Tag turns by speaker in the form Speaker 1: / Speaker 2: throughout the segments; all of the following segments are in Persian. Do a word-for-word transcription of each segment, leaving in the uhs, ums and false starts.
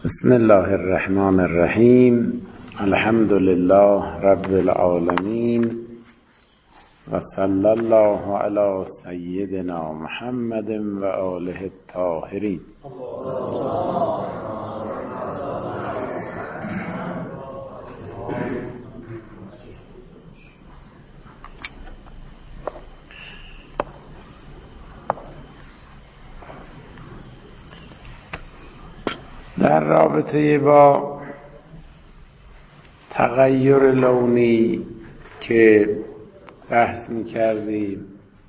Speaker 1: بسم الله الرحمن الرحیم. الحمد لله رب العالمین و صلی الله علی سیدنا محمد و آله الطاهرین. در رابطه با تغییر لونی که بحث می کردیم،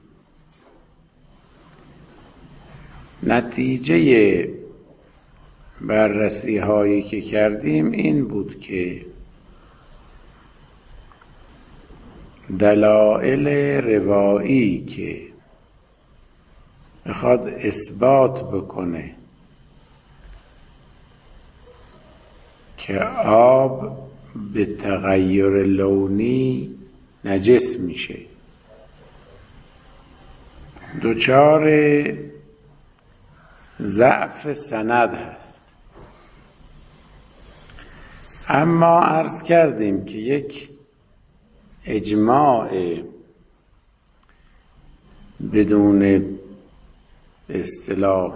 Speaker 1: نتیجه بررسی هایی که کردیم این بود که دلایل روایی که میخواد اثبات بکنه که آب به تغییر لونی نجس میشه، دچار ضعف سند هست. اما عرض کردیم که یک اجماع بدون به اصطلاح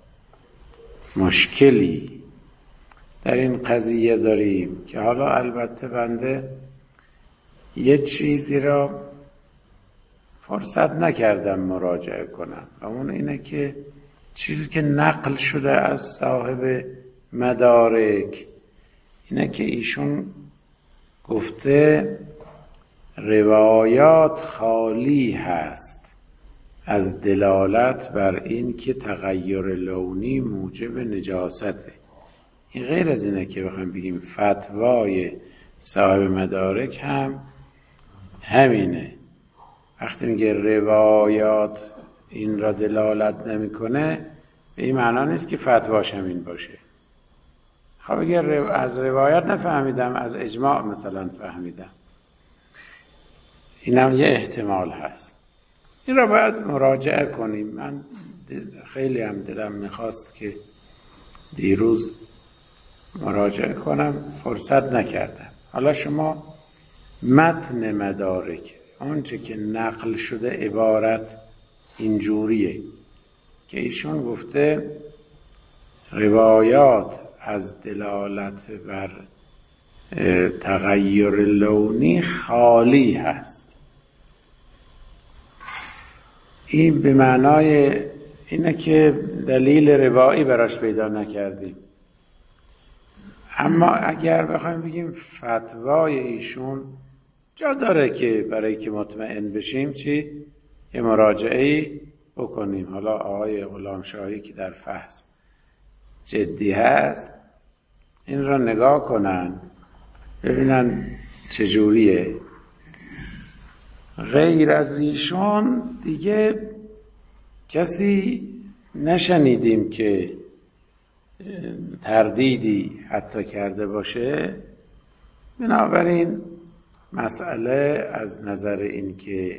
Speaker 1: مشکلی در این قضیه داریم که حالا البته بنده یه چیزی را فرصت نکردم مراجعه کنم، اون اینه که چیزی که نقل شده از صاحب مدارک اینه که ایشون گفته روایات خالی هست از دلالت بر این که تغییر لونی موجب نجاسته. این غیر از اینه که بخوایم بگیم فتوای صاحب مدارک هم همینه. وقتی میگه روایات این را دلالت نمیکنه، به این معنا نیست که فتواش همین باشه. خب اگر از روایات نفهمیدم، از اجماع مثلا فهمیدم، این هم یه احتمال هست. این را باید مراجعه کنیم. من خیلی هم دلم میخواست که دیروز مراجعه کنم، فرصت نکردم. حالا شما متن مدارک آنچه که نقل شده عبارت اینجوریه که ایشون گفته روایات از دلالت بر تغییر لونی خالی هست. این به معنای اینه که دلیل روایی براش پیدا نکردیم. اما اگر بخوایم بگیم فتوای ایشون جا داره که برای که مطمئن بشیم چی؟ یه مراجعه‌ای بکنیم. حالا آقای غلامشاهی که در فحص جدی هست این را نگاه کنن ببینن چجوریه. غیر از ایشون دیگه کسی نشنیدیم که تردیدی حتی کرده باشه. بنابراین مسئله از نظر این که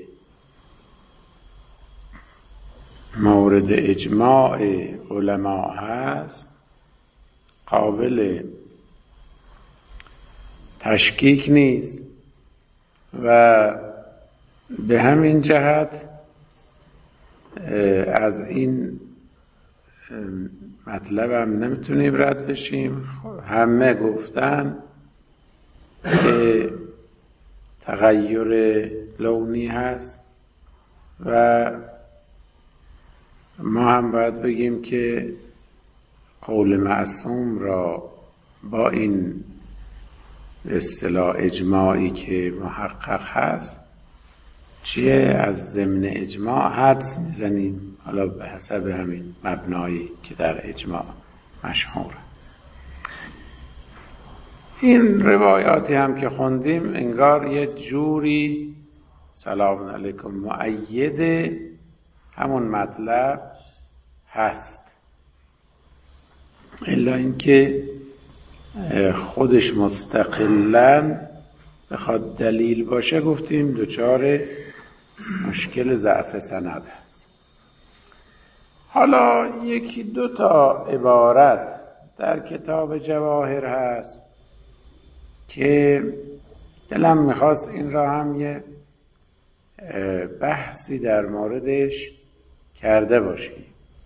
Speaker 1: مورد اجماع علما هست قابل تشکیک نیست و به همین جهت از این مطلب هم نمیتونیم رد بشیم. همه گفتن که تغییر لونی هست و ما هم باید بگیم که قول معصوم را با این اصطلاح اجماعی که محقق هست چیه از ضمن اجماع حدس میزنیم، حالا به حسب همین مبنایی که در اجماع مشهور است. این روایاتی هم که خوندیم انگار یه جوری سلام علیکم مؤید همون مطلب هست، الا اینکه خودش مستقلاً بخواد دلیل باشه گفتیم دچار مشکل ضعف سند هست. حالا یکی دو تا عبارت در کتاب جواهر هست که دلم میخواست این را هم یه بحثی در موردش کرده باشیم.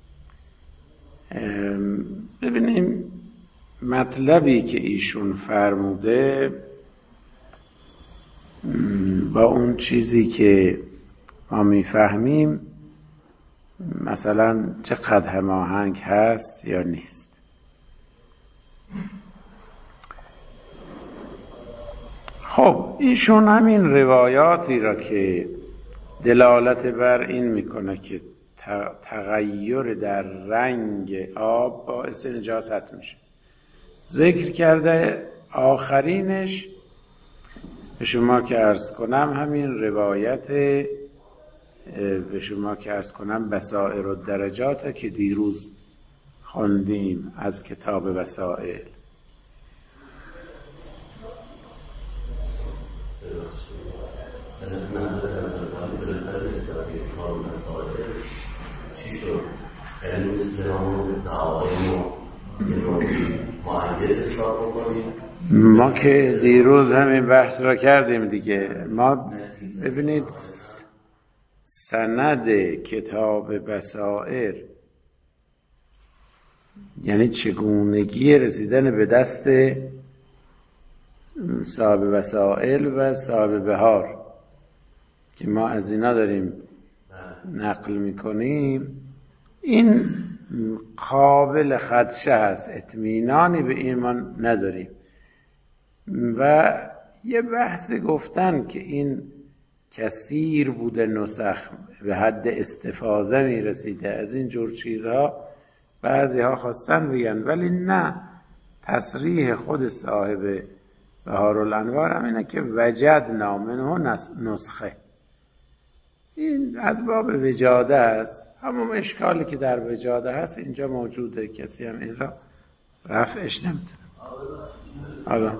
Speaker 1: ببینیم مطلبی که ایشون فرموده با اون چیزی که ما میفهمیم مثلا چقدر هماهنگ هست یا نیست. خب ایشون همین روایاتی را که دلالت بر این میکنه که تغییر در رنگ آب باعث نجاست میشه ذکر کرده. آخرینش به شما که عرض کنم همین روایت به شما که عرض کنم بصائر الدرجات که دیروز خوندیم از کتاب وسائل.
Speaker 2: چی شد؟ یعنی مثل همون دعایم و معید حساب بکنیم.
Speaker 1: ما که دیروز همین بحث را کردیم دیگه. ما ببینید سند کتاب بصائر یعنی چگونگی رسیدن به دست صاحب وسائل و صاحب بهار که ما از اینا داریم نقل میکنیم، این قابل خدشه هست، اطمینانی به ایمان نداریم. و یه بحث گفتن که این کثیر بوده نسخ به حد استفاضه میرسیده از این جور چیزها، بعضی ها خواستن بگن، ولی نه، تصریح خود صاحب بهارالانوار هم اینه که وجدنا منه نسخه. این از باب وجاده است، همون اشکالی که در وجاده هست اینجا موجوده، کسی هم این را رفعش نمیتونه. آقا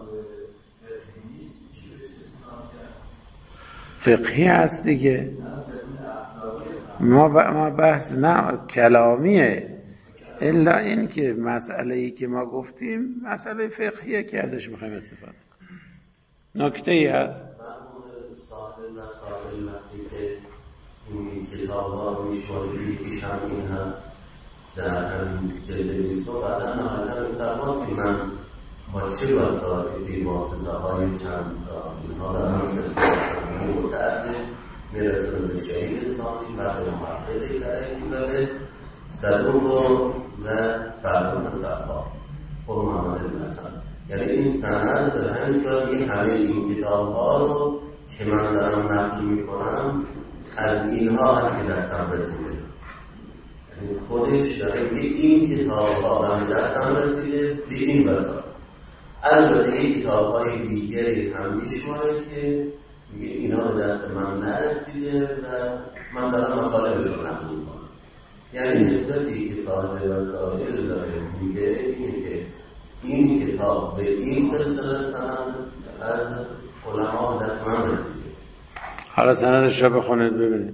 Speaker 1: فقهی هست دیگه، ما ما بحث نه کلامیه، الا این که مسئله ای که ما گفتیم مسئله فقهیه که ازش میخوایم استفاده کنیم. نکته ای هست
Speaker 2: صاحب و صاحب وقتی که این کتاب ها رو میشماری پیش هم این هست در همین جلد بیست و بعدا نهایتا میترمان که من با چه وسائلی واسطه های چند اینها در هم سلسله سنگی متعدد میرسونه به شهید ثانی و به محققی کرکی بده صدوق و فرزان صفا خود محمد بن حسن. یعنی این سند به همین صورت یه همه این کتاب ها رو که من دارم نقل میکنم از اینها هست که دستم رسیده. یعنی خودش داره که این کتاب ها هم دستم رسیده به این وسائل. البته یک کتاب های دیگری هم میشماره که میگه اینا به دست من نرسیده و من دارم مطالبش رو نقل میکنم. یعنی نسبتی که صاحب وسائل داره میگه اینه که این کتاب به این سلسله سند از علما به دست من رسیده.
Speaker 1: حالا سندش رو بخونید ببینید.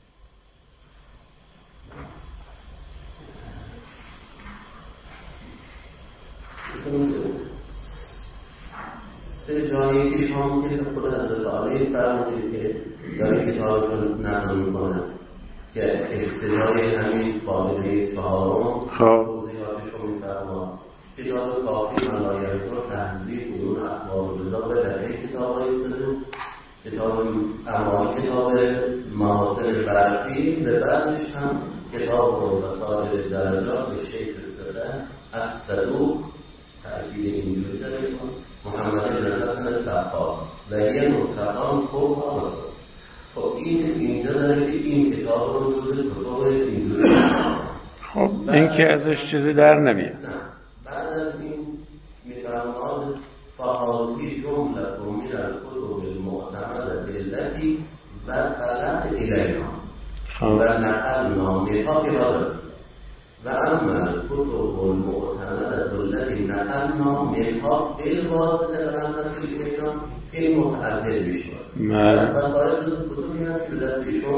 Speaker 2: سه جایی که شما ممکنه خود حضرت عالی فرمودید که داره کتابشون نقل میکنه که ابتدای همین فاضله چهارم توضیحاتش رو میفرماد. کتاب کافی ملایت رو تحضیح اون اخبار رضا به دقیق کتاب های سلو، کتاب اما کتاب محاسن فرقی به بعدش هم کتاب و وسائل درجات به شیخ السره از صدوق تأکید اینجوری داره محمد بن حسن صفا و یه نسخه‌ان خوب ها وسائل. خب این اینجا داره که این کتاب رو جز کتاب اینجوری
Speaker 1: خب این که ازش چیزی در نمیاد.
Speaker 2: بعد از این میفرماد فهازی جمله من الکتب المعتمده التي وصلت الینا و نقلنا منها فی هذا و اما الکتب المعتمده التي نقلنا منها بالواسطه لم تصل الینا خیلی متعدد میشه. از وسایل جز کتبی هست که به دست ایشون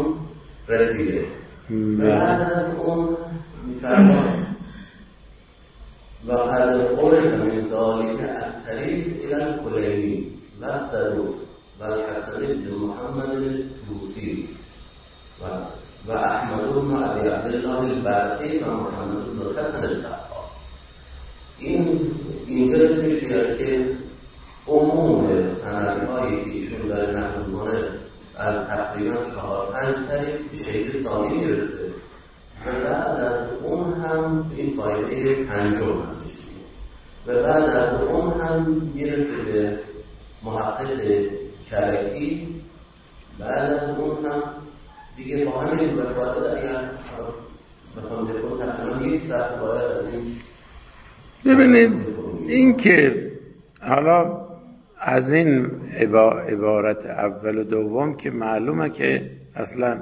Speaker 2: رسیده. بعد از اون میفرماد و قد عرف من ذلك الطریق الى الکلینی و الصدوق و الحسن بن محمد الطوسی و و احمد بن ابی عبدالله البرقی و محمد بن حسن الصفا. این اینجا اسمش بیاره که عموم سندهایی که ایشون داره نقل می‌کنه از تقریبا چهار پنج طریق به شهید ثانی میرسه و بعد از اون هم این فایده پنجم هستش و بعد از اون هم میرسه به محقق کرکی. بعد از اون هم دیگه با همین وسائل اگر بخوام بکنم تقریبا یک ساعت باید از این
Speaker 1: ببینید این که حالا از این عبارت اول و دوم که معلومه که اصلا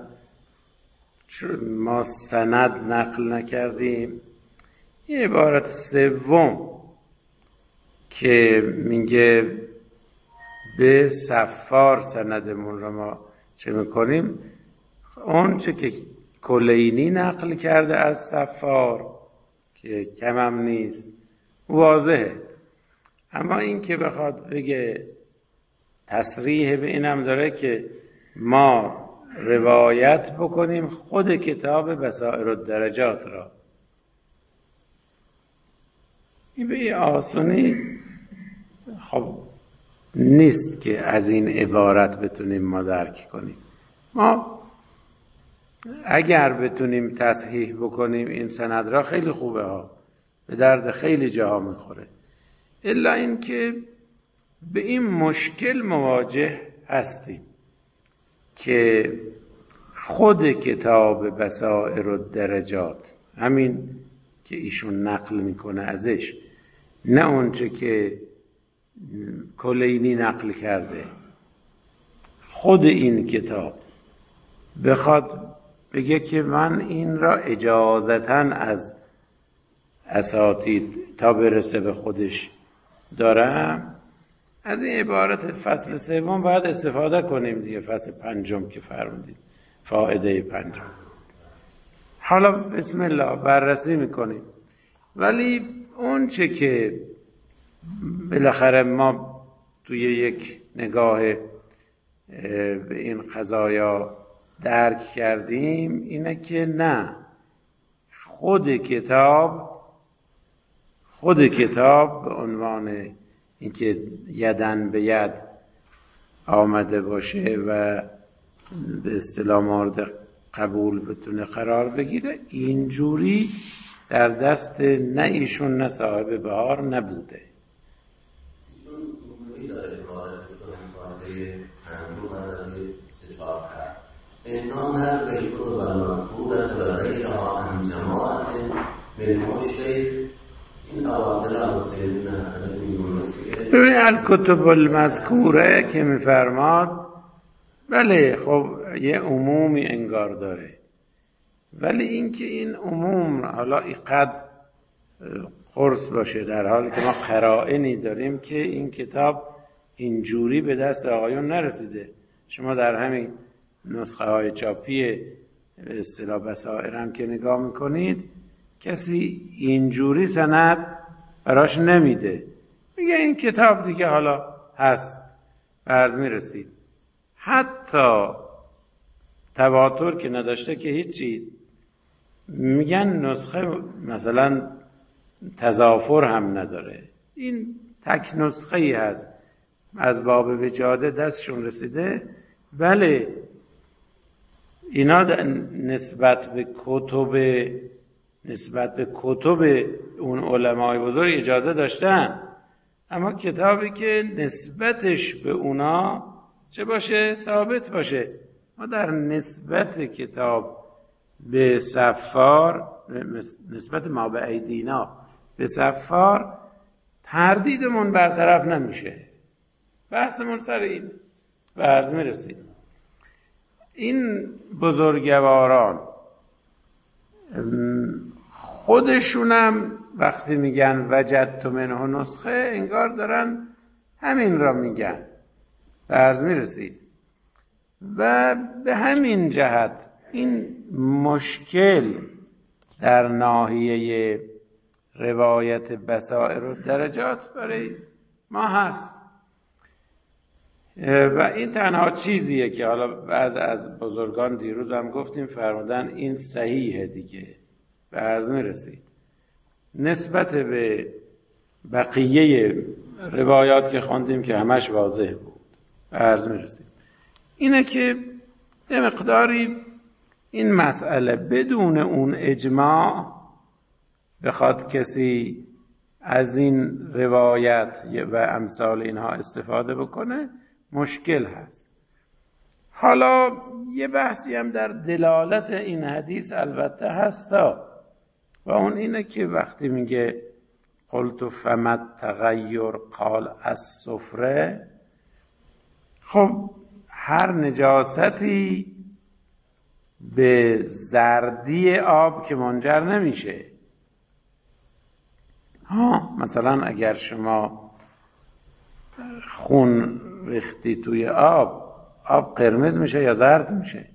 Speaker 1: ما سند نقل نکردیم، این عبارت سوم که میگه به صفار سندمون رو ما چه میکنیم، اون چه که کلینی نقل کرده از صفار که کم هم نیست واضحه، اما این که بخواد بگه تصریح به اینم داره که ما روایت بکنیم خود کتاب بصائر الدرجات را، این به آسانی خب نیست که از این عبارت بتونیم ما درک کنیم. ما اگر بتونیم تصحیح بکنیم این سند را خیلی خوبه ها، به درد خیلی جاها میخوره، الا این که به این مشکل مواجه هستیم که خود کتاب بصائر الدرجات، همین که ایشون نقل میکنه ازش، نه اونچه که کلینی نقل کرده، خود این کتاب بخواد بگه که من این را اجازتاً از اساتید تا برسه به خودش دارم، از این عبارت فصل سوم باید استفاده کنیم دیگه، فصل پنجم که فرمودید فائده پنجم. حالا بسم الله بررسی میکنیم، ولی اون چه که بالاخره ما توی یک نگاه به این قضایا درک کردیم اینه که نه، خود کتاب خود کتاب به عنوان اینکه یدن به ید آمده باشه و به اصطلاح مورد قبول بتونه قرار بگیره، اینجوری در دست نه ایشون نه صاحب بهار نبوده.
Speaker 2: ایشون اینجوری داره عبارتش کنه فایده سه چهار کرد انسان هر بیتو و مذکورت و غیرها هم جماعت من مشرف این اوامر المسلمین حسن میونسی.
Speaker 1: ببین الکتب المذکوره که میفرماد، بله خب یه عمومی انگار داره، ولی اینکه این عموم حالا اینقدر قرص باشه، در حالی که ما قرائنی داریم که این کتاب اینجوری به دست آقایون نرسیده. شما در همین نسخه های چاپی به اصطلاح بصائر هم که نگاه میکنید، کسی اینجوری سند براش نمیده، میگه این کتاب دیگه حالا هست عرض میرسید. حتی تواتر که نداشته که هیچی، میگن نسخه مثلا تضافر هم نداره، این تک نسخه ای هست از باب وجاده دستشون رسیده. بله اینا نسبت به کتب نسبت به کتب اون علمای بزرگ اجازه داشتن، اما کتابی که نسبتش به اونا چه باشه؟ ثابت باشه. ما در نسبت کتاب به صفار، نسبت ما به ایدینا به صفار، تردیدمون برطرف نمیشه. بحثمون سر این به عرض میرسید. این بزرگواران خودشونم وقتی میگن وجدت منه نسخه، انگار دارن همین را میگن، به عرض میرسید. و به همین جهت این مشکل در ناحیه روایت بصائر و درجات برای ما هست و این تنها چیزیه که حالا بعض از بزرگان دیروز هم گفتیم فرمودن این صحیحه دیگه به عرض میرسید. نسبت به بقیه روایات که خوندیم که همش واضح بود به عرض میرسید اینه که یه مقداری این مسئله بدون اون اجماع بخواد کسی از این روایت و امثال اینها استفاده بکنه مشکل هست. حالا یه بحثی هم در دلالت این حدیث البته هستا و اون اینه که وقتی میگه قلت فمت تغییر قال السفره، خب هر نجاستی به زردی آب که منجر نمیشه. ها مثلا اگر شما خون ریختی توی آب، آب قرمز میشه یا زرد میشه؟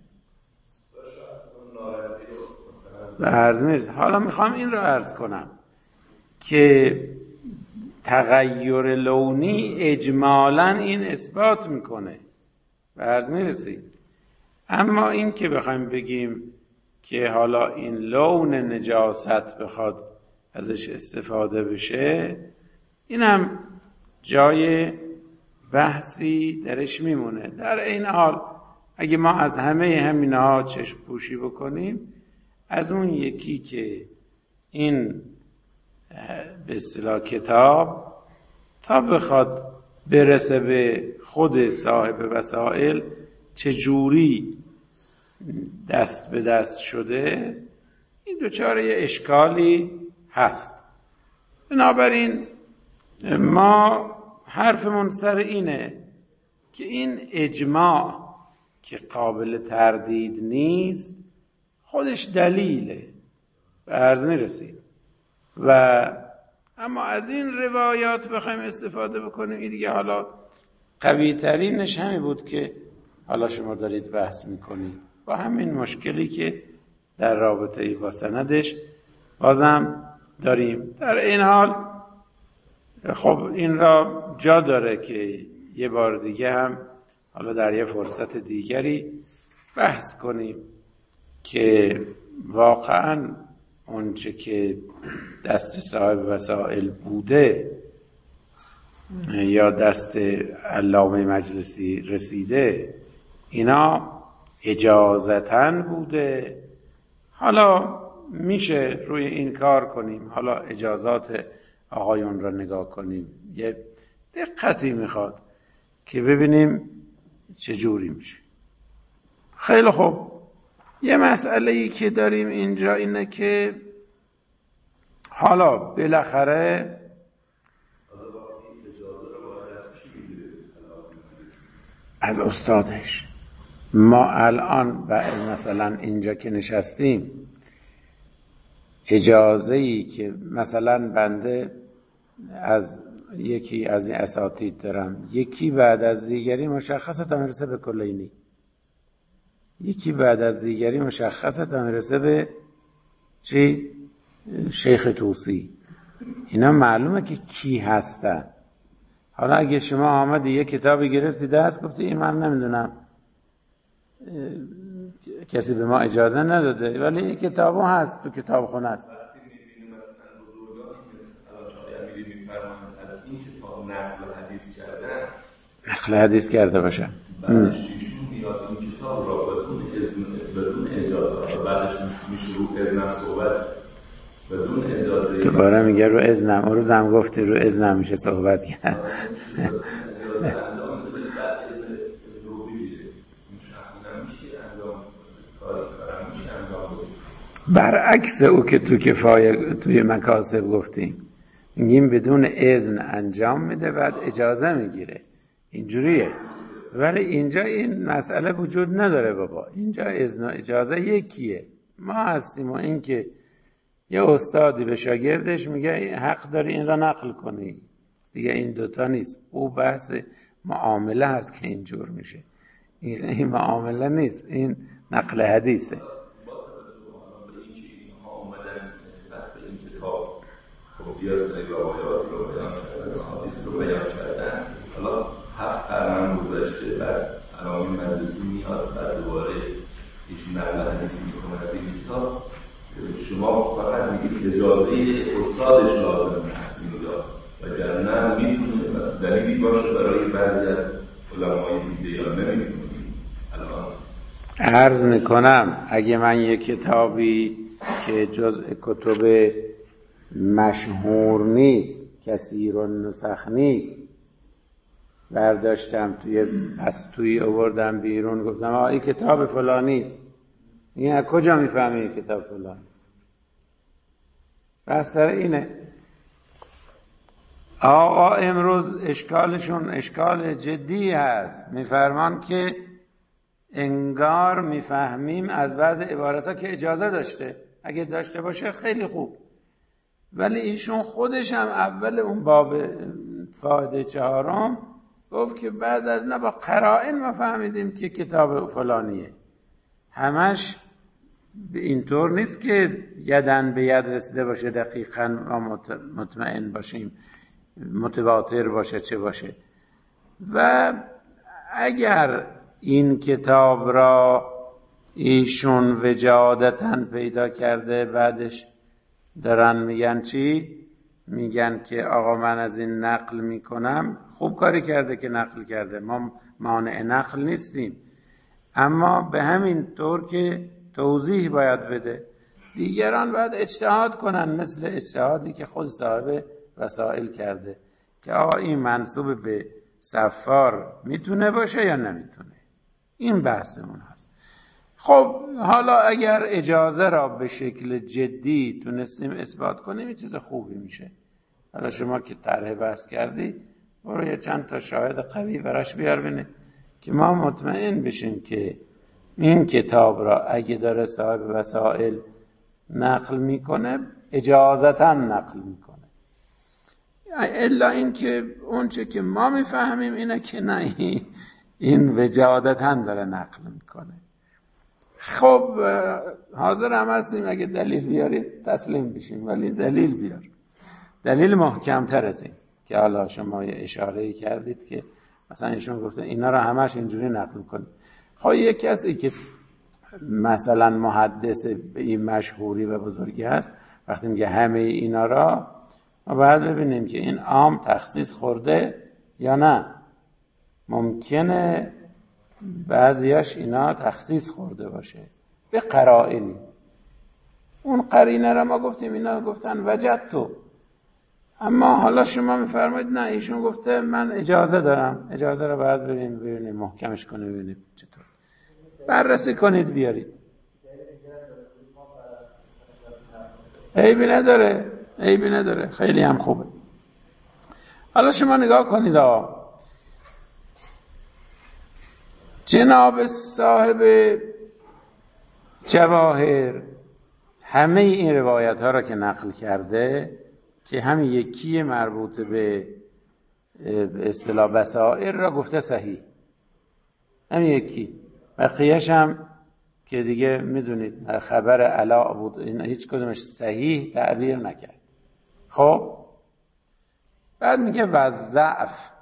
Speaker 1: عرض میرد. حالا میخوام این رو عرض کنم که تغییر لونی اجمالاً این اثبات میکنه به عرض میرسید. اما این که بخوایم بگیم که حالا این لون نجاست بخواد ازش استفاده بشه، اینم جای بحثی درش میمونه. در این حال اگه ما از همه همینها چشم پوشی بکنیم، از اون یکی که این به اصطلاح کتاب تا بخواد برسه به خود صاحب وسائل چجوری دست به دست شده، این دوچاره یه اشکالی هست. بنابراین ما حرفمون سر اینه که این اجماع که قابل تردید نیست خودش دلیله به عرض میرسید و اما از این روایات بخوایم استفاده بکنیم، این دیگه حالا قوی ترینش همین بود که حالا شما دارید بحث میکنید با همین مشکلی که در رابطه با سندش بازم داریم. در این حال خب این را جا داره که یه بار دیگه هم حالا در یه فرصت دیگری بحث کنیم که واقعاً اونچه که دست صاحب وسائل بوده یا دست علامه مجلسی رسیده اینا اجازتاً بوده. حالا میشه روی این کار کنیم، حالا اجازات آقایون را نگاه کنیم، یه دقتی میخواد که ببینیم چجوری میشه. خیلی خوب، یه مسئله‌ای که داریم اینجا اینه که حالا بالاخره از استادش ما الان و مثلا اینجا که نشستیم اجازه‌ای که مثلا بنده از یکی از این اساتید دارم، یکی بعد از دیگری مشخصه تا میرسه به کلینی، یکی بعد از دیگری مشخصه تا میرسه به چی؟ شیخ توسی. اینا معلومه که کی هستن. حالا اگه شما آمدی یه کتابی گرفتی دست گفتی این من نمیدونم، کسی به ما اجازه نداده ولی این کتابو هست تو کتابخونه است.
Speaker 3: وقتی می‌بینیم مثلا بزرگانی مثل الان شاید می‌فرمایند از این کتاب نقل حدیث کردن،
Speaker 1: نقل حدیث کرده باشه،
Speaker 3: بعدش ایشون میاد این کتاب را بدون اذن بدون اجازه بعدش میشه رو اذن صحبت بدون اجازه
Speaker 1: دوباره میگه رو اذنم، اون روز هم گفتی رو اذنم میشه صحبت کرد. برعکس او که تو کفایه توی مکاسب گفتیم، میگیم بدون اذن انجام میده بعد اجازه میگیره، اینجوریه. ولی اینجا این مسئله وجود نداره بابا، اینجا اذن و اجازه یکیه. ما هستیم و این که یه استادی به شاگردش میگه حق داری این را نقل کنی، دیگه این دوتا نیست. او بحث معامله هست که اینجور میشه، این معامله نیست، این نقل حدیثه.
Speaker 3: یا سری روایات رو بیان کردن، حدیث رو بیان کردن. حالا هفت قرن گذشته، بعد علامه مجلسی میاد، بعد دوباره ایشون نقل حدیث میکنه از این کتاب. شما فقط میگید اجازه استادش لازم هست اینجا، وگرنه میتونه مثلا دلیلی باشه برای بعضی از علمای دیگه یا نمیتونیم. الان
Speaker 1: عرض میکنم اگه من یک کتابی که جزء کتب مشهور نیست، کثیر النسخ نیست، برداشتم توی پستویی آوردم بیرون، گفتم آه این کتاب فلانیست، این از کجا میفهمی این کتاب فلانیست؟ بس سر اینه. آقا امروز اشکالشون اشکال جدی هست، میفرمان که انگار میفهمیم از بعض عبارتها که اجازه داشته، اگه داشته باشه خیلی خوب، ولی ایشون خودش هم اول اون باب فایده چهارم گفت که بعض از نه با قرائن ما فهمیدیم که کتاب فلانیه. همش اینطور نیست که یدن به ید رسیده باشه، دقیقاً ما مطمئن باشیم متواتر باشه چه باشه. و اگر این کتاب را ایشون وجادتاً پیدا کرده، بعدش دارن میگن چی؟ میگن که آقا من از این نقل میکنم، خوب کاری کرده که نقل کرده، ما مانع نقل نیستیم، اما به همین طور که توضیح باید بده. دیگران باید اجتهاد کنن، مثل اجتهادی که خود صاحب وسائل کرده که آقا این منسوب به صفار میتونه باشه یا نمیتونه. این بحثمون هست. خب حالا اگر اجازه را به شکل جدی تونستیم اثبات کنیم این چیز خوبی میشه. حالا شما که طرح بحث کردی برو یه چند تا شاهد قوی براش بیار بینه که ما مطمئن بشیم که این کتاب را اگه داره صاحب وسائل نقل میکنه اجازتا نقل میکنه. الا این که اون چه که ما میفهمیم اینه که نه، این وجادتا داره نقل میکنه. خب حاضر هم هستیم اگه دلیل بیارید تسلیم بشیم، ولی دلیل بیار، دلیل محکمتر از این که حالا شما یه اشاره‌ای کردید که مثلا ایشون گفته اینا را همش اینجوری نقل کنید. خب یک کسی که مثلا محدث به این مشهوری و بزرگی هست وقتی میگه همه اینا را، ما باید ببینیم که این عام تخصیص خورده یا نه. ممکنه بعضیاش اینا تخصیص خورده باشه به قرائنی. اون قرینه را ما گفتیم اینا گفتن وجد تو، اما حالا شما میفرمایید نه ایشون گفته من اجازه دارم. اجازه را باید ببینیم ببینیم محکمش کنه، ببینیم چطور بررسی کنید بیارید. عیبی نداره، عیبی نداره، خیلی هم خوبه. حالا شما نگاه کنید آقا، جناب صاحب جواهر همه این روایت ها را که نقل کرده که همین یکی مربوط به اصطلاح بصائر را گفته صحیح، همین یکی، بقیه‌اش هم که دیگه میدونید خبر علا بود، این هیچ کدومش صحیح تعبیر نکرد. خب بعد میگه وضعف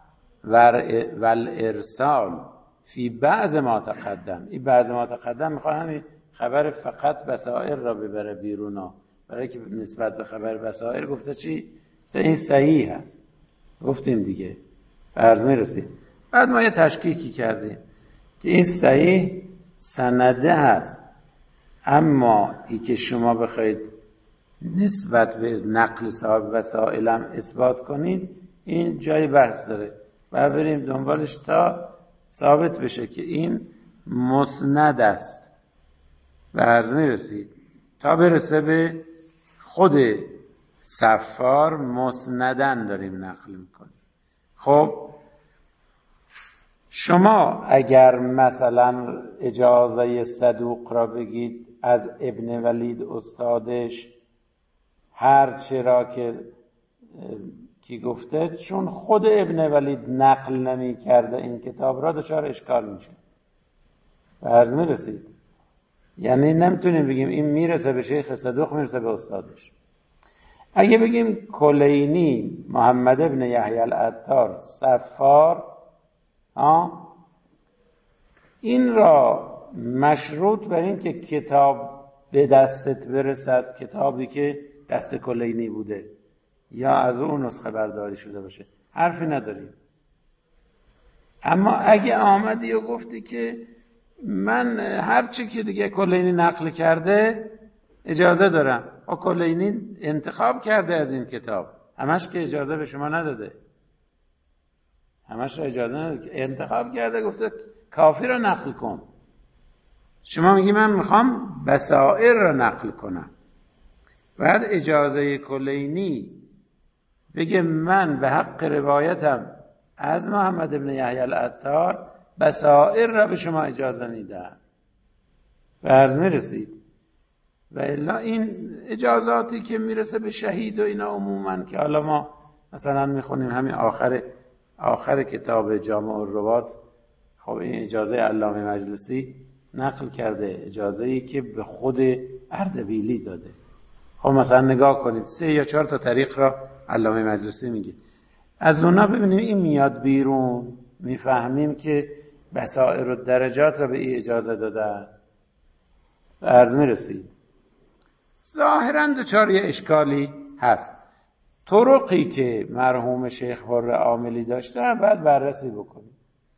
Speaker 1: والارسال فی بعض ما تقدم. این بعض ما تقدم میخواد همین خبر فقط بصائر را ببره بیرونا، برای که نسبت به خبر بصائر گفته چی؟ این صحیح هست، گفتیم دیگه فرض میرسید. بعد ما یه تشکیکی کردیم که این صحیح سنده هست، اما ای که شما بخواید نسبت به نقل صاحب وسائل هم اثبات کنید این جای بحث داره، باید بریم دنبالش تا ثابت بشه که این مسند است. به عرض میرسید تا برسه به خود صفار مسندن داریم نقل میکنیم. خب شما اگر مثلا اجازه صدوق را بگید از ابن ولید استادش، هر چرا که کی گفته، چون خود ابن ولید نقل نمی کرده این کتاب را، دچار اشکال میشه. به عرض میرسید، یعنی نمیتونیم بگیم این میرسه به شیخ صدوق میرسه به استادش. اگه بگیم کلینی محمد ابن یحیی العطار صفار، ها، این را مشروط بر این که کتاب به دستت برسد، کتابی که دست کلینی بوده یا از اون نسخه برداری شده باشه، حرفی نداریم. اما اگه آمدی و گفتی که من هرچی که دیگه کلینی نقل کرده اجازه دارم، و کلینی انتخاب کرده از این کتاب، همش که اجازه به شما نداده، همش را اجازه نداده، انتخاب کرده گفته کافی را نقل کن. شما میگی من میخوام بصائر را نقل کنم، بعد اجازه کلینی بگه من به حق روایتم از محمد ابن یحیی العطار بصائر را به شما اجازه میدم. به عرض میرسید؟ و الا این اجازاتی که میرسه به شهید و اینا عموما که حالا ما مثلا میخونیم همین آخر آخر کتاب جامع الروات، خب این اجازه علامه مجلسی نقل کرده، اجازه‌ای که به خود اردبیلی داده. خب مثلا نگاه کنید سه یا چهار تا طریق را علامه مجلسی میگه، از اونا ببینیم این میاد بیرون، میفهمیم که بصائر و درجات را به این اجازه دادن. به عرض میرسید؟ ظاهراً دچار یه اشکالی هست. طرقی که مرحوم شیخ حر عاملی داشته باید بررسی بکنیم.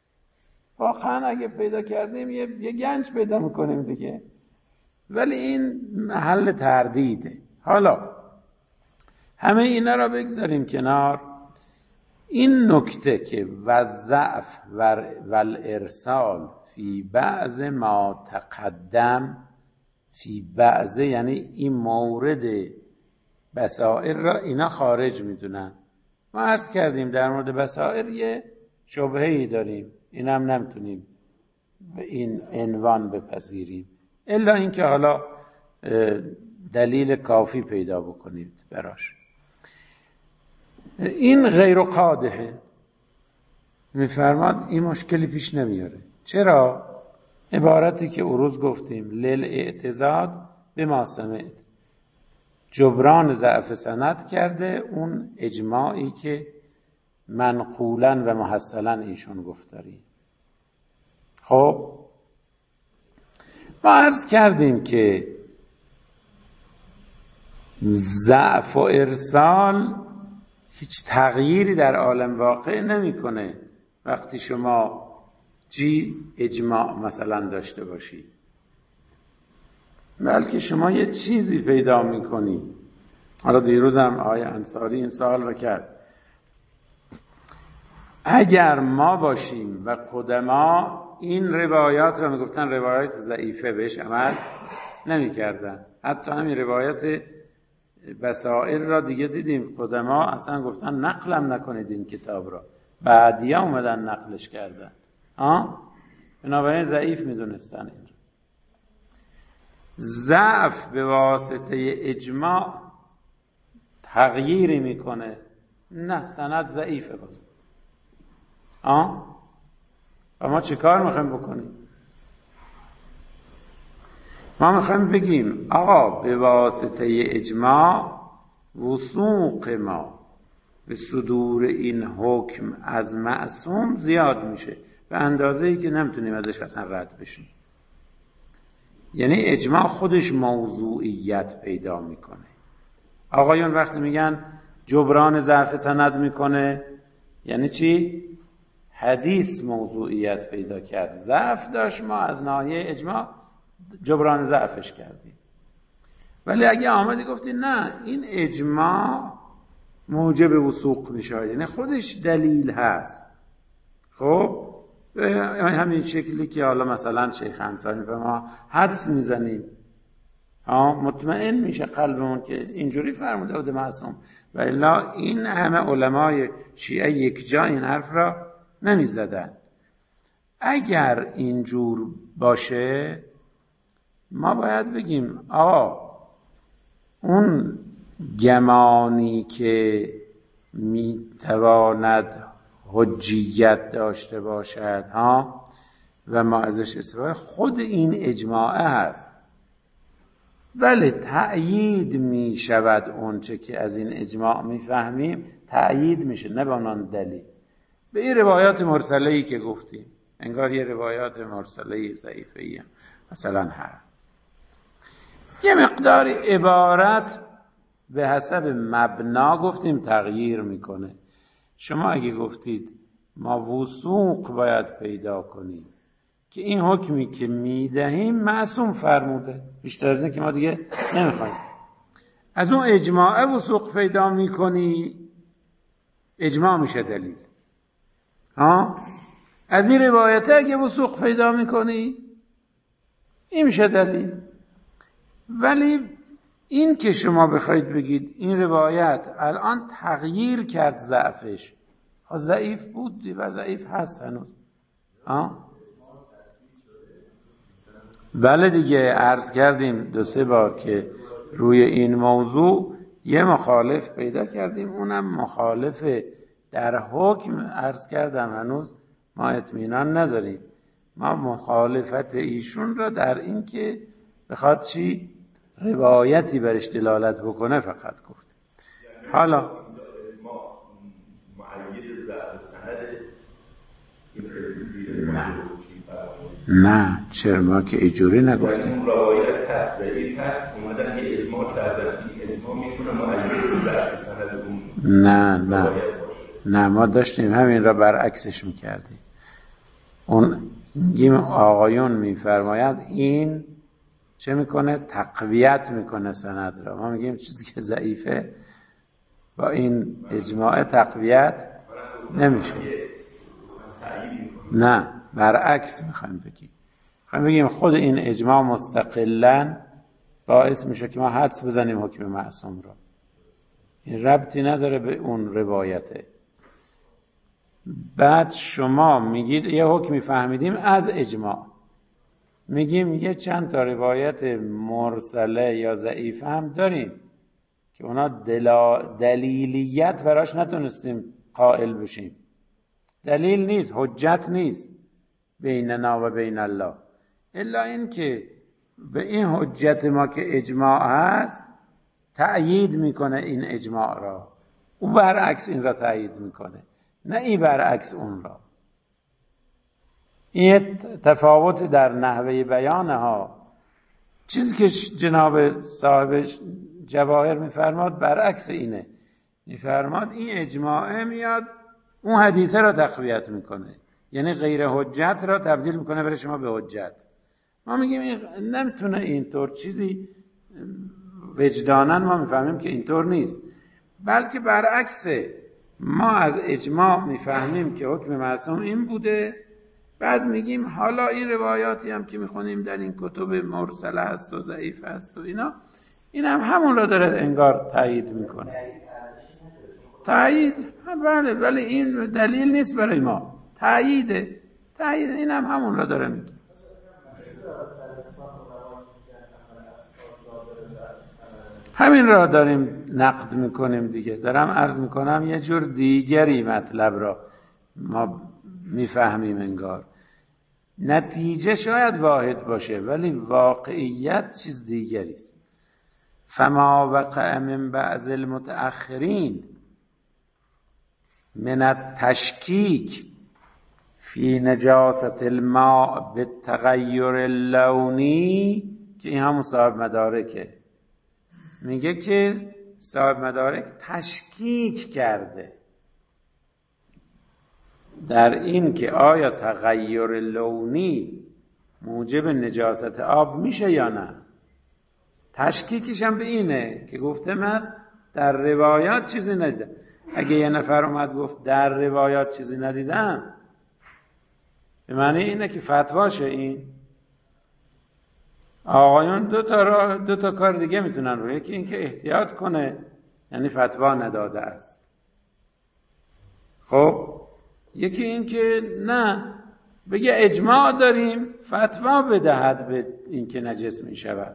Speaker 1: واقعا اگه پیدا کردیم یه, یه گنج پیدا میکنیم دیگه، ولی این محل تردیده. حالا همه اینا را بگذاریم کنار. این نکته که وضعف و الارسال فی بعض ما تقدم، فی بعض یعنی این مورد بصائر را اینا خارج میدونن. ما عرض کردیم در مورد بصائر یه شبهه‌ای داریم، اینم نمیتونیم به این عنوان بپذیریم الا اینکه حالا دلیل کافی پیدا بکنید براش. این غیر قادحه، میفرماد این مشکلی پیش نمیاره. چرا؟ عبارتی که اروز گفتیم للاعتزاد به ما سمعت، جبران ضعف سند کرده اون اجماعی که منقولا و محصلا ایشون گفتاری. خب ما عرض کردیم که ضعف و ارسال هیچ تغییری در عالم واقع نمیکنه وقتی شما چی اجماع مثلا داشته باشید، بلکه شما یه چیزی پیدا میکنی. حالا دیروز هم آقای انصاری این سوال رو کرد، اگر ما باشیم و قدما این روایات رو میگفتن روایات ضعیفه، بهش عمل نمیکردن. حتی همین روایت بصائر را دیگه دیدیم قدما اصلا گفتن نقلم نکنید این کتاب را، بعدیا اومدن نقلش کردن. ها بنابراین ضعیف میدونستن. این ضعف به واسطه اجماع تغییری میکنه؟ نه، سند ضعیفه باز. آه و ما چه کار میخوایم بکنیم؟ ما میخوایم بگیم آقا به واسطه اجماع وثوق ما به صدور این حکم از معصوم زیاد میشه به اندازه‌ای که نمیتونیم ازش اصلا رد بشیم. یعنی اجماع خودش موضوعیت پیدا میکنه. آقایون وقتی میگن جبران ضعف سند میکنه یعنی چی؟ حدیث موضوعیت پیدا کرد، ضعف داشت، ما از ناحیه اجماع جبران ضعفش کردیم. ولی اگه آمدی گفتی نه این اجماع موجب وثوق میشه، یعنی خودش دلیل هست، خب همین شکلی که حالا مثلا شیخ انصاری به ما حدس میزنیم، ها مطمئن میشه قلبمون که اینجوری فرموده بوده معصوم، و الا این همه علمای شیعه یک جا این حرف را نمیزدن. اگر اینجور باشه ما باید بگیم آقا اون گمانی که میتواند حجیت داشته باشد ها و ما ازش استفاده، خود این اجماعه هست. ولی تأیید می شود اون چه که از این اجماع می فهمیم تأیید میشه، نه به عنوان دلیل. به این روایات مرسله‌ای که گفتیم، انگار یه روایات مرسله ضعیفه‌ای هم مثلا هست، یه مقدار عبارت به حسب مبنا گفتیم تغییر میکنه. شما اگه گفتید ما وثوق باید پیدا کنیم که این حکمی که میدهیم معصوم فرموده، بیشتر از این که ما دیگه نمیخوایم، از اون اجماع وثوق پیدا میکنی، اجماع میشه دلیل. ها؟ از این روایته اگه وثوق پیدا میکنی این میشه دلیل. ولی این که شما بخواید بگید این روایت الان تغییر کرد ضعفش، ضعیف بود و ضعیف هست هنوز. ها؟ بله دیگه، عرض کردیم دو سه بار که روی این موضوع یه مخالف پیدا کردیم، اونم مخالف در حکم. عرض کردم هنوز ما اطمینان نداریم، ما مخالفت ایشون را در این که بخواد چی روایتی برش دلالت بکنه فقط گفت. حالا نه چرا ما که ایجوری نگفتیم.
Speaker 3: اون روایت هست ضعیف هست، اومدن یه اجماع کردن، این اجماع میتونه معید ضعف سند اون
Speaker 1: نه نه نه ما داشتیم همین را برعکسش میکردیم. اون گیم آقایون میفرماید این چه میکنه؟ تقویت میکنه سند را. ما میگیم چیزی که ضعیفه با این اجماع تقویت نمیشه. نه برعکس میخوایم بگیم، میخوایم بگیم خود این اجماع مستقلاً باعث میشه که ما حدس بزنیم حکم معصوم را. این ربطی نداره به اون روایته. بعد شما میگید یه حکمی فهمیدیم از اجماع، میگیم یه چند تا روایت مرسله یا ضعیف هم داریم که اونا دلا دلیلیت براش نتونستیم قائل بشیم، دلیل نیست، حجت نیست بیننا و بین الله، الا این که به این حجت ما که اجماع هست تأیید میکنه این اجماع را، او برعکس این را تأیید میکنه، نه این برعکس اون را. این تفاوت در نحوه بیان ها. چیزی که جناب صاحب جواهر میفرماد برعکس اینه، میفرماد این اجماع میاد اون حدیثه را تقویت میکنه، یعنی غیر حجت را تبدیل میکنه برای شما به حجت. ما میگیم این نمیتونه اینطور، چیزی وجداناً ما میفهمیم که اینطور نیست، بلکه برعکسه. ما از اجماع میفهمیم که حکم معصوم این بوده، بعد میگیم حالا این روایاتی هم که میخونیم در این کتب مرسله هست و ضعیف هست و اینا، این هم همون را داره انگار تایید میکنه. تایید بله، ولی این دلیل نیست برای ما، تاییده، تایید این هم همون را داره میگه. همین را داریم نقد میکنیم دیگه. دارم عرض میکنم یه جور دیگری مطلب را ما میفهمیم انگار. نتیجه شاید واحد باشه ولی واقعیت چیز دیگری است. فما وقع من بعض المتأخرین من التشکیک فی نجاست الماء بالتغیر اللونی، که این همون صاحب مدارکه، میگه که صاحب مدارک تشکیک کرده در این که آیا تغییر لونی موجب نجاست آب میشه یا نه. تشکیکش هم به اینه که گفته من در روایات چیزی ندیدم. اگه یه نفر اومد گفت در روایات چیزی ندیدم، به معنی اینه که فتواشه. این آقایون دو تا را دو تا کار دیگه میتونن رو، یکی این که احتیاط کنه یعنی فتوا نداده است، خب یکی این که نه بگه اجماع داریم فتوا بدهد به این که نجس میشود.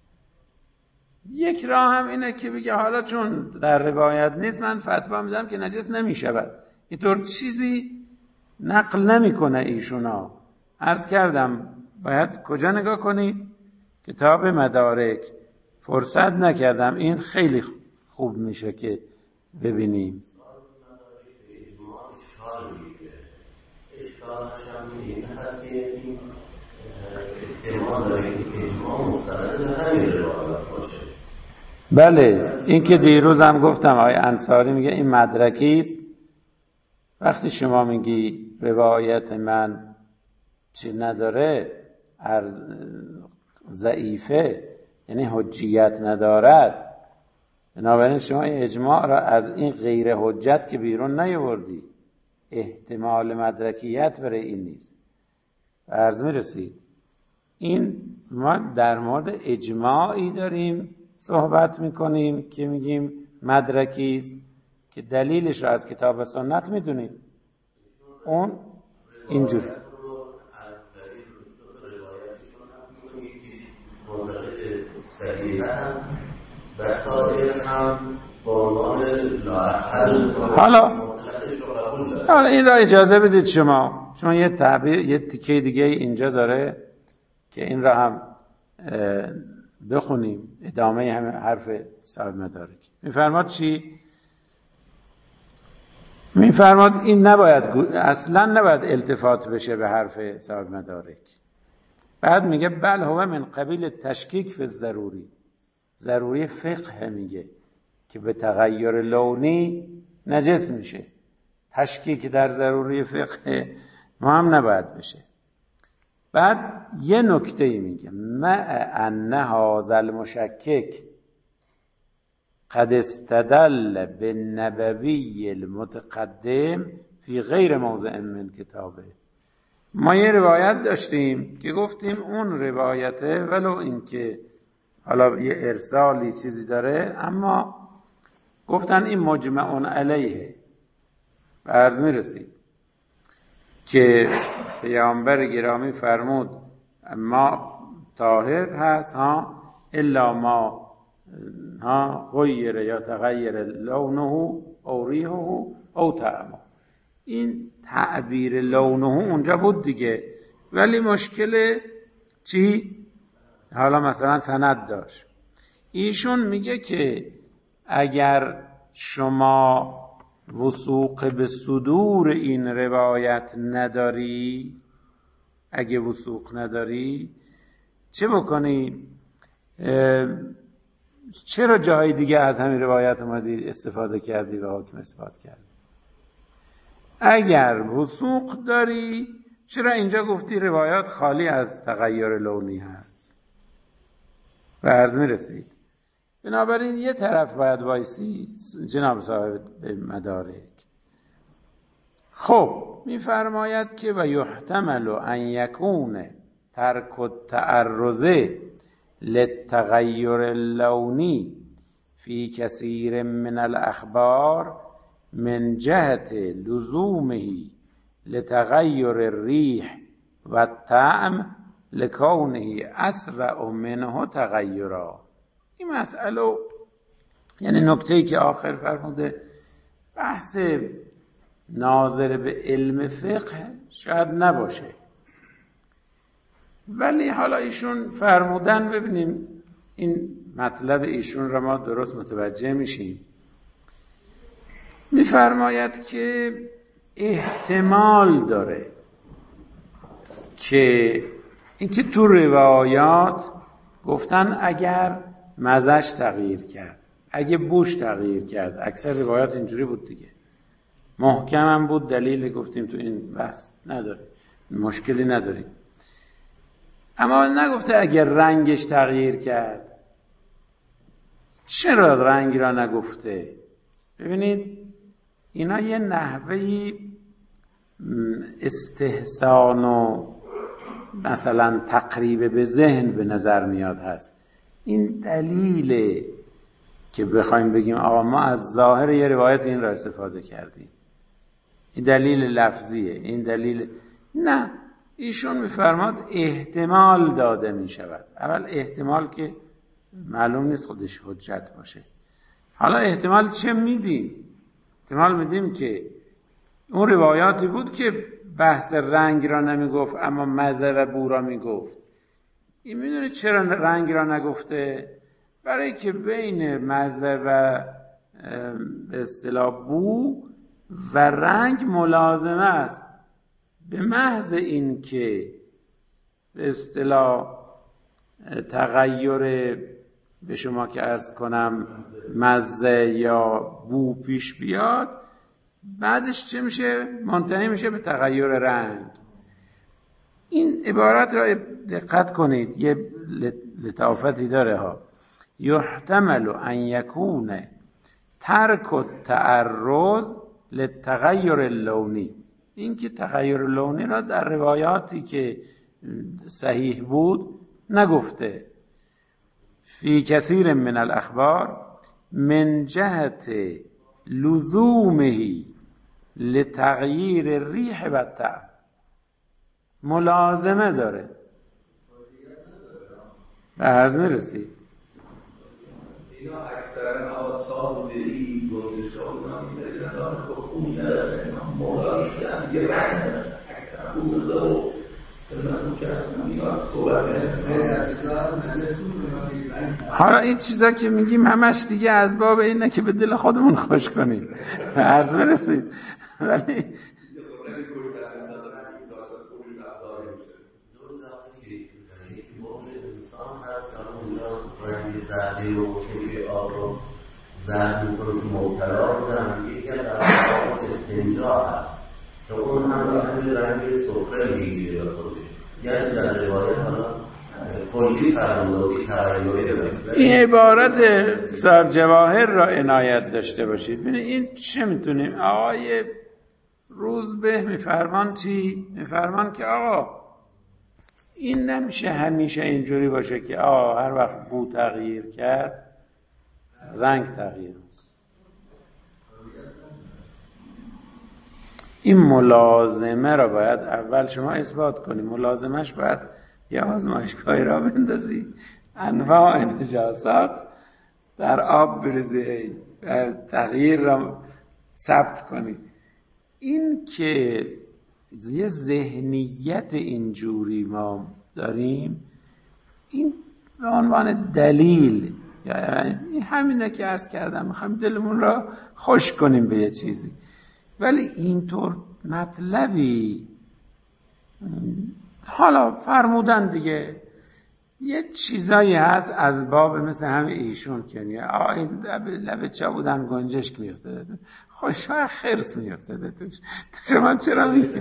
Speaker 1: یک راه هم اینه که بگه حالا چون در روایت نیست من فتوا میدم که نجس نمیشود. اینطور چیزی نقل نمیکنه ایشونا. عرض کردم باید کجا نگاه کنید؟ کتاب مدارک. فرصت نکردم. این خیلی خوب میشه که ببینیم.
Speaker 2: اشکالش هم این هست که این احتمال داره که اجماع مستند همین روایات باشه.
Speaker 1: بله، این که دیروز هم گفتم آقای انصاری میگه این مدرکی است. وقتی شما میگی روایت من چی نداره، ارز ضعیفه، یعنی حجیت ندارد، بنابراین شما اجماع را از این غیر حجت که بیرون نیاوردی، احتمال مدرکیت برای این نیست. عرض میرسید. این ما در مورد اجماعی داریم صحبت میکنیم که میگیم مدرکی است که دلیلش را از کتاب و سنت میدونیم. اون اینجوری حالا حالا این را اجازه بدید شما، چون یه تعبیر یه تیکه دیگه اینجا داره که این را هم بخونیم، ادامه همه حرف صاحب مدارک. میفرماد چی؟ میفرماد این نباید، اصلا نباید التفات بشه به حرف صاحب مدارک. بعد میگه بل هو من قبیل تشکیک فی ضروری، ضروری فقه میگه که به تغییر لونی نجس میشه. تشکیک در ضروری فقه ما هم نباید بشه. بعد یه نکته میگه مع ان هذا المشکک قد استدل بالنبوی المتقدم فی غیر موضع من کتابه. ما یه روایت داشتیم که گفتیم اون روایته ولو اینکه حالا یه ارسالی چیزی داره، اما گفتن این مجمع علیه. به عرض میرسید که پیامبر گرامی فرمود ما طاهر هست ها الا ما ها غیر یا تغییر لونه او ریحه او طعمه. این تعبیر لونه اونجا بود دیگه، ولی مشکل چی؟ حالا مثلا سند داشت. ایشون میگه که اگر شما وثوق به صدور این روایت نداری، اگه وثوق نداری چه بکنی؟ چرا جای دیگه از همین روایت اومدی استفاده کردی و حکم اثبات کردی؟ اگر وثوق داری چرا اینجا گفتی روایات خالی از تغییر لونی هست؟ و عرض میرسید. بنابراین یه طرف باید وایسی جناب صاحب مدارک. خب میفرماید که و یحتمل ان یکون ترک التعرض للتغیر اللونی فی کثیر من الاخبار من جهت لزومه لتغیر الریح و الطعم لکونه اسرع منه تغیرا. این مسئله، یعنی نکته‌ای که آخر فرموده، بحث ناظر به علم فقه شاید نباشه، ولی حالا ایشون فرمودن، ببینیم این مطلب ایشون را ما درست متوجه میشیم. میفرماید که احتمال داره که اینکه تو روایات گفتن اگر مزش تغییر کرد، اگه بوش تغییر کرد، اکثر روایات اینجوری بود دیگه، محکم هم بود، دلیل گفتیم تو این بحث نداره، مشکلی نداریم. اما نگفته اگر رنگش تغییر کرد. چرا رنگ را نگفته؟ ببینید اینا یه نحوهی استحسان و مثلا تقریب به ذهن به نظر میاد هست. این دلیله که بخوایم بگیم آقا ما از ظاهر یه روایت این را استفاده کردیم، این دلیل لفظیه، این دلیل نه. ایشون میفرماد احتمال داده میشود. اول احتمال که معلوم نیست خودش حجت باشه. حالا احتمال چه میدیم؟ احتمال میدیم که اون روایاتی بود که بحث رنگ را نمیگفت اما مزه و بو را میگفت. این میدونه چرا رنگ را نگفته؟ برای که بین مزه و به اصطلاح بو و رنگ ملازمه است. به محض این که به اصطلاح تغییر به شما که عرض کنم مزه یا بو پیش بیاد، بعدش چه میشه؟ منتهی میشه به تغییر رنگ. این عبارت را دقت کنید، یه لطافتی داره ها. یحتمل ان یکون ترک التعرض للتغیر اللونی. این که تغیر لونی را در روایاتی که صحیح بود نگفته. فی کثیر من الاخبار من جهت لزومه لتغییر الریح و الطعم. ملازمه داره. به عرض میرسید.
Speaker 3: اینا اکثرا آثار دلی گذشته اونا می‌دارن داره خب خونی نداره، اینا مولا شدن یه رنگ نداره، اکثرا بوزه و من که اصلا اینا صحبت
Speaker 1: حالا این چیزا که میگیم همش دیگه از باب اینه که به دل خودمون خوش کنیم. عرض برسید. ولی
Speaker 2: رنگ زرده و که آب رو زرد میکنه که مبتلا بودن، یکی از در استنجا هست که اون هم را همین رنگ سفره میگیره به خودش. یعنی در روایت حالا کلی فرمودی تغییری دارد.
Speaker 1: این عبارت سرجواهر را عنایت داشته باشید. ببینید این چه میتونیم؟ آقای روزبه میفرمان چی؟ میفرمان که آقا این نمیشه همیشه اینجوری باشه که آقا هر وقت بو تغییر کرد رنگ تغییر. این ملازمه را باید اول شما اثبات کنی. ملازمش باید یه آزمایشگاهی را بندازی، انواع نجاسات در آب بریزی و تغییر را ثبت کنی. این که یه ذهنیت اینجوری ما داریم، این به عنوان دلیل، یعنی همینه که عرض کردم، میخوایم دلمون را خوش کنیم به یه چیزی، ولی اینطور مطلبی حالا فرمودن دیگه. یه چیزایی هست از باب مثل همه ایشون که آقا این لبه چا بودن گنجشک میفتده تو خوشحال خرس میفتده توش، شما چرا میگی؟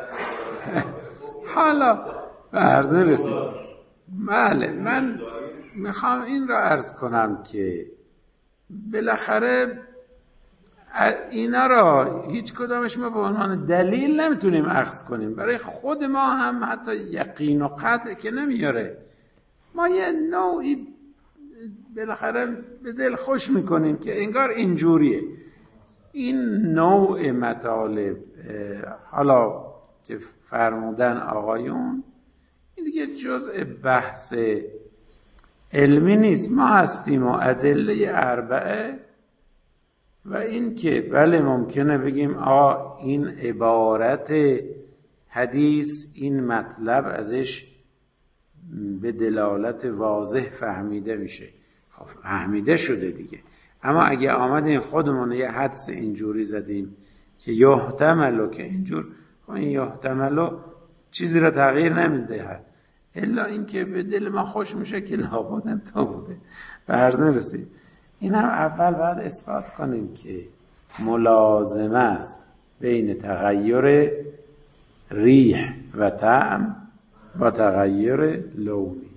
Speaker 1: حالا به عرضه رسید. بله من میخوام این را عرض کنم که بالاخره اینا را هیچ کدامش ما به عنوان دلیل نمیتونیم اخذ کنیم. برای خود ما هم حتی یقین و قطع که نمیاره. ما یه نوعی بالاخره به دل خوش میکنیم که انگار اینجوریه. این نوع مطالب حالا که فرمودن آقایون، این دیگه جزء بحث علمی نیست. ما هستیم و ادله اربعه و این که بله ممکنه بگیم آه این عبارت حدیث، این مطلب ازش به دلالت واضح فهمیده میشه. خب فهمیده شده دیگه. اما اگه آمدیم خودمون یه حدس اینجوری زدیم که یحتملو که اینجور، خب این یحتملو چیزی را تغییر نمیده الا این که به دل ما خوش میشه که لابد تو بوده. به عرض رسید. این هم اول باید اثبات کنیم که ملازمه است بین تغییر ریح و طعم با تغییر لونی.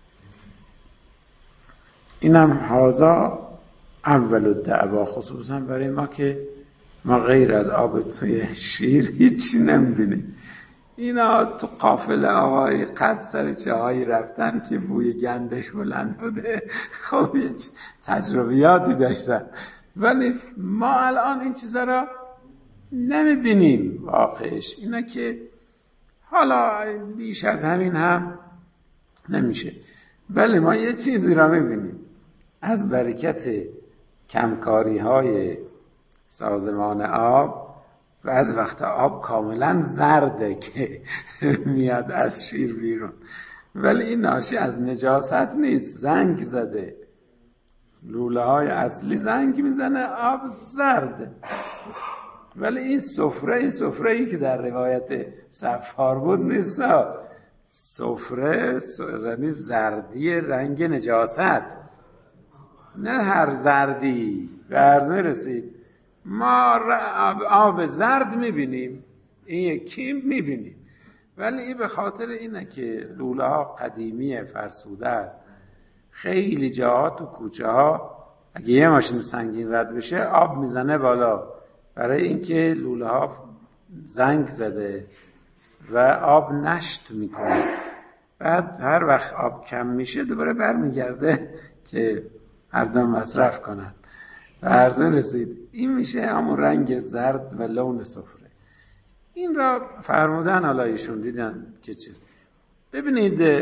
Speaker 1: این هم حاضر اول الدعوا، خصوصا برای ما که ما غیر از آب توی شیر هیچی نمیدونیم. اینا تو قافله آقای قد سر چاهایی رفتن که بوی گندش بلند بوده، خب تجربیاتی داشتن، ولی ما الان این چیزا را نمیبینیم واقعش. اینا که حالا بیش از همین هم نمیشه، ولی ما یه چیزی را میبینیم از برکت کمکاری های سازمان آب و از وقت آب کاملا زرده که میاد از شیر بیرون، ولی این ناشی از نجاست نیست، زنگ زده لوله های اصلی زنگ میزنه، آب زرد. ولی این سفره این سفره ای که در روایت صفار بود نیست. سفره یعنی زردی رنگ نجاست، نه هر زردی. به عرض میرسید ما آب زرد میبینیم، این یکی میبینیم، ولی این به خاطر اینه که لوله ها قدیمی فرسوده است. خیلی جاها تو کوچه ها اگه یه ماشین سنگین رد بشه آب میزنه بالا، برای اینکه لوله ها زنگ زده و آب نشت میکنه. بعد هر وقت آب کم میشه دوباره برمیگرده که مردم مصرف کنن. و عرضه رسید این میشه همون رنگ زرد و لون سفره. این را فرمودن حالا ایشون دیدن که چه. ببینید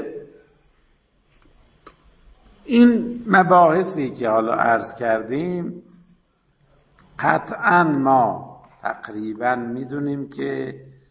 Speaker 1: این مباحثی که حالا عرض کردیم قطعا ما تقریبا میدونیم که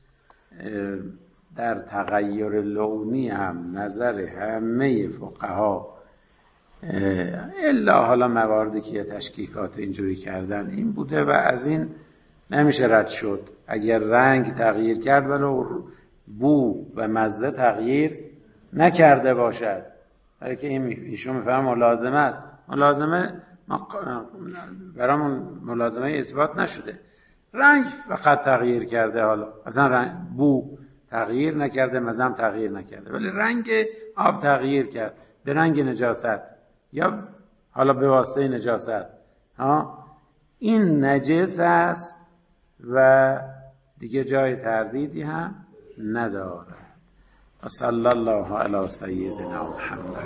Speaker 1: در تغییر لونی هم نظر همه فقها الا حالا مواردی که تشکیکات اینجوری کردن این بوده و از این نمیشه رد شد. اگر رنگ تغییر کرد ولو بو و مزه تغییر نکرده باشد، برای که ایشون میفهم ملازمه است. ملازمه برامون ملازمه اثبات نشده، رنگ فقط تغییر کرده، حالا اصلا رنگ بو تغییر نکرده، مزه تغییر نکرده، ولی رنگ آب تغییر کرد به رنگ نجاست یا حالا به واسطه نجاست. ها این نجس است و دیگه جای تردیدی هم نداره. و صلی الله علی سیدنا محمد.